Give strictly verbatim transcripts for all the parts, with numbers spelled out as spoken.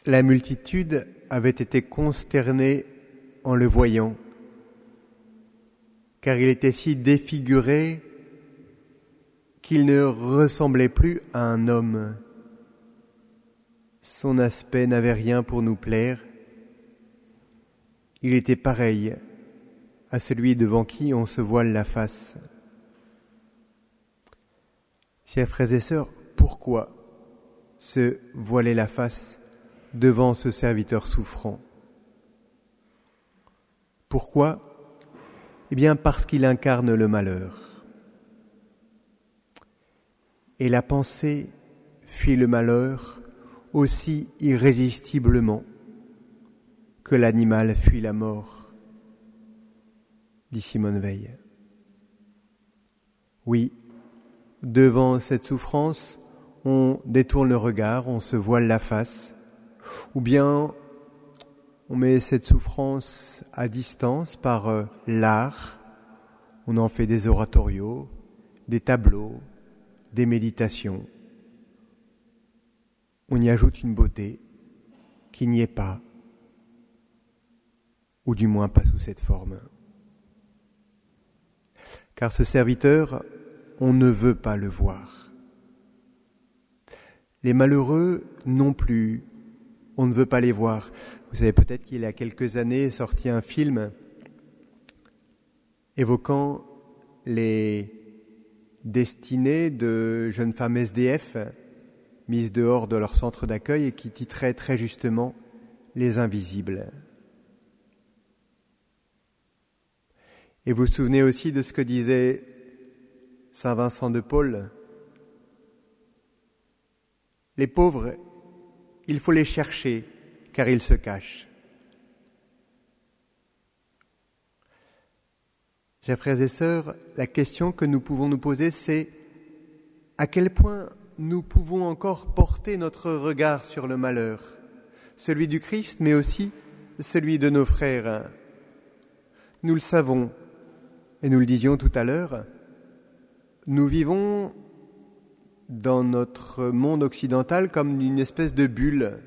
La multitude avait été consternée en le voyant, car il était si défiguré qu'il ne ressemblait plus à un homme. Son aspect n'avait rien pour nous plaire. Il était pareil à celui devant qui on se voile la face. Chers frères et sœurs, pourquoi se voiler la face devant ce serviteur souffrant? Pourquoi? Eh bien parce qu'il incarne le malheur. Et la pensée fuit le malheur aussi irrésistiblement que l'animal fuit la mort, dit Simone Veil. Oui, devant cette souffrance, on détourne le regard, on se voile la face, ou bien on met cette souffrance à distance par euh, l'art, on en fait des oratorios, des tableaux, des méditations. On y ajoute une beauté qui n'y est pas, ou du moins pas sous cette forme. Car ce serviteur, on ne veut pas le voir. Les malheureux non plus, on ne veut pas les voir. Vous savez peut-être qu'il y a quelques années est sorti un film évoquant les destinées de jeunes femmes S D F mises dehors de leur centre d'accueil et qui titrait très justement « Les Invisibles ». Et vous vous souvenez aussi de ce que disait saint Vincent de Paul ? Les pauvres, il faut les chercher, car ils se cachent. Chers frères et sœurs, la question que nous pouvons nous poser, c'est à quel point nous pouvons encore porter notre regard sur le malheur, celui du Christ, mais aussi celui de nos frères. Nous le savons, et nous le disions tout à l'heure, nous vivons dans notre monde occidental comme une espèce de bulle.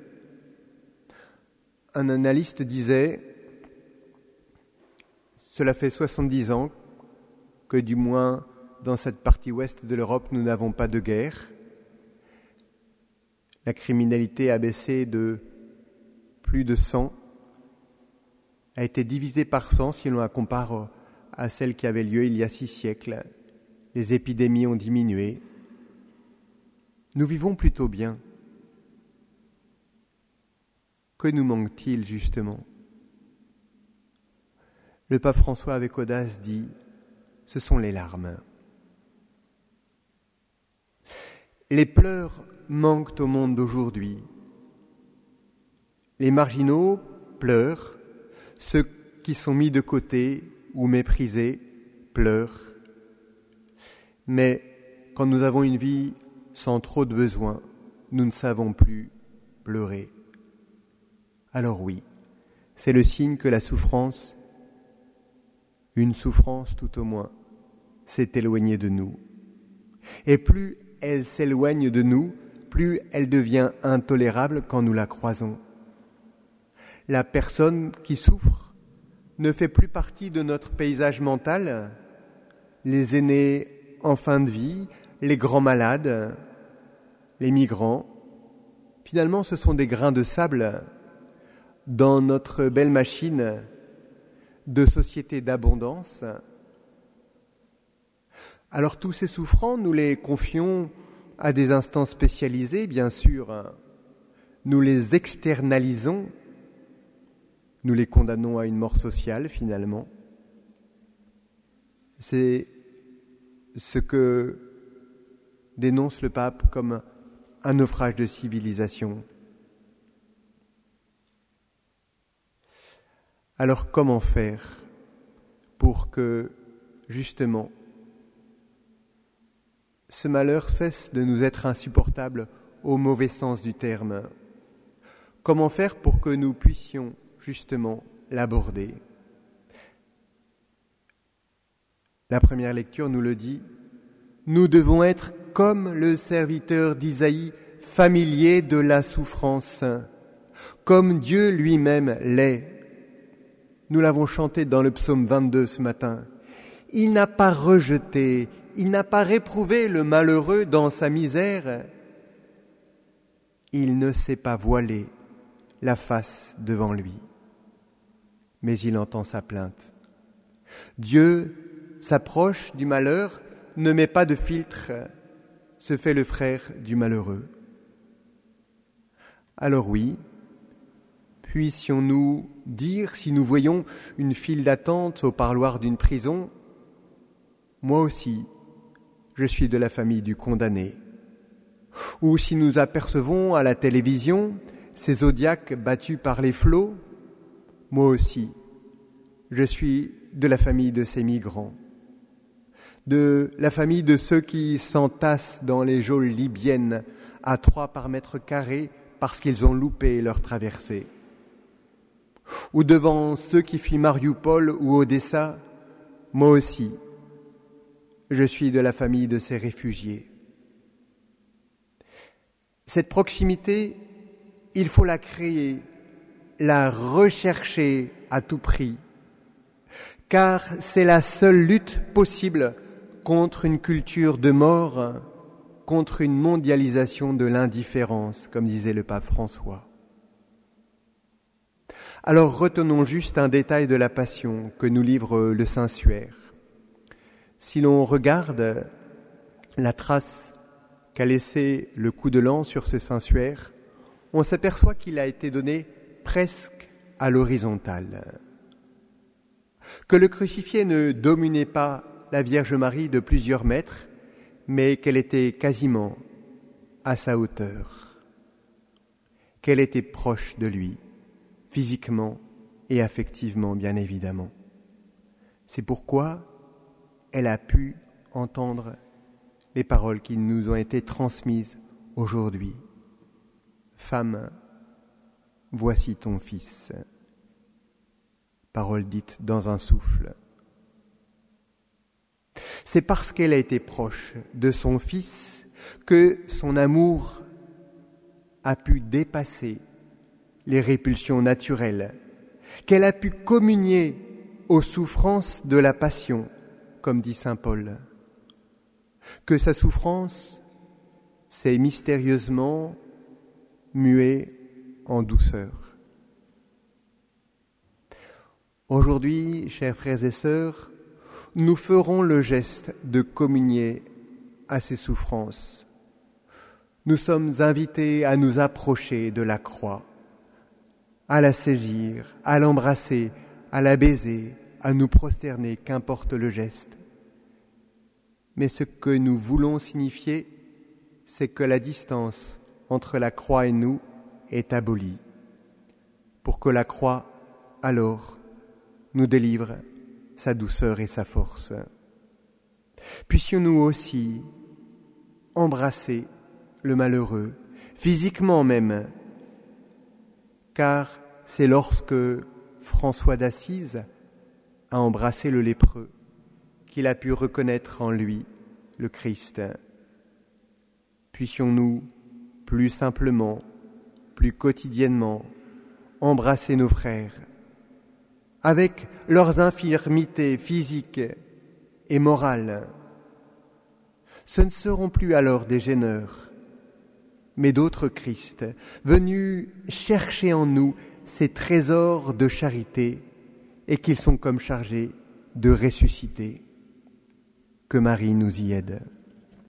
Un analyste disait, cela fait soixante-dix ans que du moins dans cette partie ouest de l'Europe, nous n'avons pas de guerre. La criminalité a baissé de plus de cent, a été divisée par cent si l'on la compare à celle qui avait lieu il y a six siècles. Les épidémies ont diminué. Nous vivons plutôt bien. Que nous manque-t-il justement ? Le pape François avec audace dit « ce sont les larmes ». Les pleurs manquent au monde d'aujourd'hui. Les marginaux pleurent, ceux qui sont mis de côté ou méprisés pleurent. Mais quand nous avons une vie sans trop de besoins, nous ne savons plus pleurer. Alors oui, c'est le signe que la souffrance, une souffrance tout au moins, s'est éloignée de nous. Et plus elle s'éloigne de nous, plus elle devient intolérable quand nous la croisons. La personne qui souffre ne fait plus partie de notre paysage mental. Les aînés en fin de vie, les grands malades, les migrants, finalement ce sont des grains de sable dans notre belle machine de société d'abondance. Alors tous ces souffrants, nous les confions à des instances spécialisées, bien sûr, nous les externalisons, nous les condamnons à une mort sociale finalement. C'est ce que dénonce le pape comme un naufrage de civilisation. Alors comment faire pour que, justement, ce malheur cesse de nous être insupportable au mauvais sens du terme? Comment faire pour que nous puissions, justement, l'aborder? La première lecture nous le dit, nous devons être comme le serviteur d'Isaïe, familier de la souffrance. comme Dieu lui-même l'est. Nous l'avons chanté dans le psaume vingt-deux ce matin. Il n'a pas rejeté, il n'a pas réprouvé le malheureux dans sa misère. Il ne s'est pas voilé la face devant lui, mais il entend sa plainte. Dieu s'approche du malheur, ne met pas de filtre, se fait le frère du malheureux. Alors oui, puissions-nous dire, si nous voyons une file d'attente au parloir d'une prison, moi aussi, je suis de la famille du condamné. Ou si nous apercevons à la télévision ces zodiaques battus par les flots, moi aussi, je suis de la famille de ces migrants, de la famille de ceux qui s'entassent dans les geôles libyennes à trois par mètre carré parce qu'ils ont loupé leur traversée. Ou devant ceux qui fuient Mariupol ou Odessa, moi aussi, je suis de la famille de ces réfugiés. Cette proximité, il faut la créer, la rechercher à tout prix, car c'est la seule lutte possible contre une culture de mort, contre une mondialisation de l'indifférence, comme disait le pape François. Alors retenons juste un détail de la Passion que nous livre le Saint-Suaire. Si l'on regarde la trace qu'a laissé le coup de lance sur ce Saint-Suaire, on s'aperçoit qu'il a été donné presque à l'horizontale. Que le crucifié ne dominait pas la Vierge Marie de plusieurs mètres, mais qu'elle était quasiment à sa hauteur, qu'elle était proche de lui, physiquement et affectivement, bien évidemment. C'est pourquoi elle a pu entendre les paroles qui nous ont été transmises aujourd'hui. Femme, voici ton fils. Parole dite dans un souffle. C'est parce qu'elle a été proche de son fils que son amour a pu dépasser les répulsions naturelles, qu'elle a pu communier aux souffrances de la passion, comme dit saint Paul, que sa souffrance s'est mystérieusement muée en douceur. Aujourd'hui, chers frères et sœurs, nous ferons le geste de communier à ces souffrances. Nous sommes invités à nous approcher de la croix, à la saisir, à l'embrasser, à la baiser, à nous prosterner, qu'importe le geste. Mais ce que nous voulons signifier, c'est que la distance entre la croix et nous est abolie, pour que la croix, alors, nous délivre sa douceur et sa force. Puissions-nous aussi embrasser le malheureux, physiquement même, car c'est lorsque François d'Assise a embrassé le lépreux qu'il a pu reconnaître en lui le Christ. Puissions-nous plus simplement, plus quotidiennement, embrasser nos frères, avec leurs infirmités physiques et morales. Ce ne seront plus alors des gêneurs, mais d'autres Christ, venus chercher en nous ces trésors de charité et qu'ils sont comme chargés de ressusciter. Que Marie nous y aide.